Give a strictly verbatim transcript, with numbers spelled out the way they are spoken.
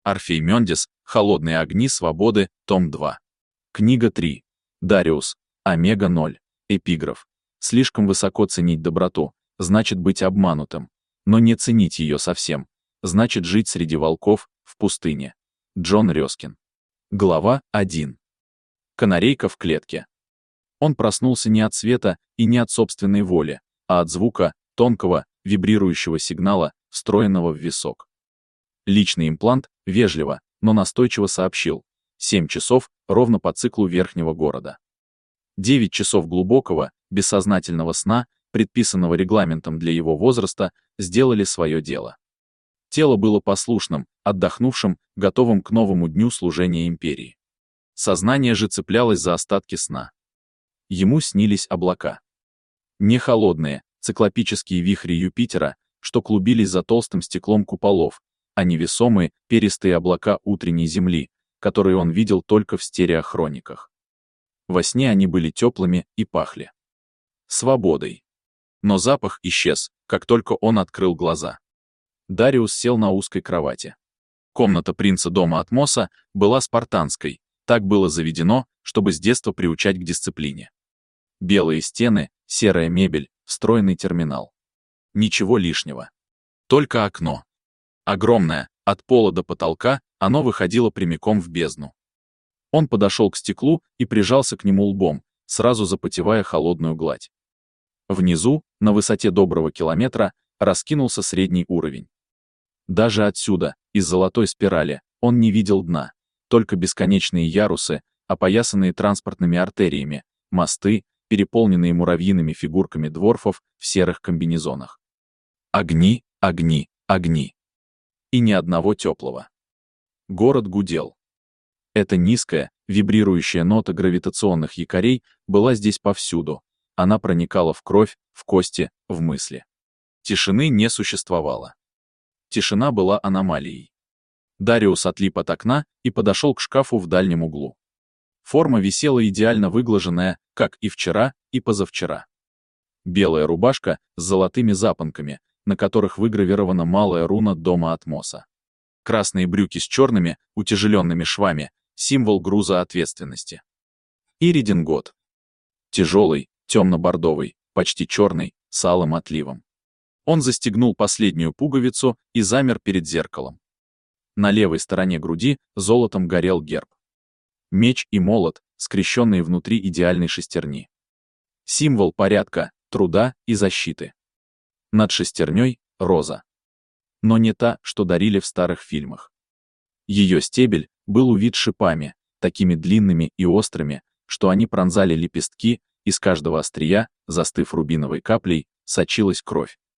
Орфей Мендис, «Холодные огни свободы», том два. Книга три. Дариус, Омега ноль. Эпиграф. Слишком высоко ценить доброту, значит быть обманутым. Но не ценить ее совсем, значит жить среди волков, в пустыне. Джон Рёскин. Глава один. Канарейка в клетке. Он проснулся не от света и не от собственной воли, а от звука, тонкого, вибрирующего сигнала, встроенного в висок. Личный имплант вежливо, но настойчиво сообщил: семь часов ровно по циклу верхнего города. девять часов глубокого, бессознательного сна, предписанного регламентом для его возраста, сделали свое дело. Тело было послушным, отдохнувшим, готовым к новому дню служения империи. Сознание же цеплялось за остатки сна. Ему снились облака. Не холодные, циклопические вихри Юпитера, что клубились за толстым стеклом куполов, а невесомые, перистые облака утренней Земли, которые он видел только в стереохрониках. Во сне они были теплыми и пахли свободой. Но запах исчез, как только он открыл глаза. Дариус сел на узкой кровати. Комната принца дома Атмоса была спартанской, так было заведено, чтобы с детства приучать к дисциплине. Белые стены, серая мебель, встроенный терминал. Ничего лишнего. Только окно. Огромное, от пола до потолка, оно выходило прямиком в бездну. Он подошел к стеклу и прижался к нему лбом, сразу запотевая холодную гладь. Внизу, на высоте доброго километра, раскинулся средний уровень. Даже отсюда, из золотой спирали, он не видел дна, только бесконечные ярусы, опоясанные транспортными артериями, мосты, переполненные муравьиными фигурками дворфов в серых комбинезонах. Огни, огни, огни. И ни одного теплого. Город гудел. Эта низкая, вибрирующая нота гравитационных якорей была здесь повсюду. Она проникала в кровь, в кости, в мысли. Тишины не существовало. Тишина была аномалией. Дариус отлип от окна и подошел к шкафу в дальнем углу. Форма висела идеально выглаженная, как и вчера, и позавчера. Белая рубашка с золотыми запонками, на которых выгравирована малая руна дома Атмоса. Красные брюки с черными, утяжеленными швами, символ груза ответственности. И редингот. Тяжелый, темно-бордовый, почти черный, с алым отливом. Он застегнул последнюю пуговицу и замер перед зеркалом. На левой стороне груди золотом горел герб. Меч и молот, скрещенные внутри идеальной шестерни. Символ порядка, труда и защиты. Над шестерней — роза. Но не та, что дарили в старых фильмах. Ее стебель был увит шипами, такими длинными и острыми, что они пронзали лепестки, из каждого острия, застыв рубиновой каплей, сочилась кровь.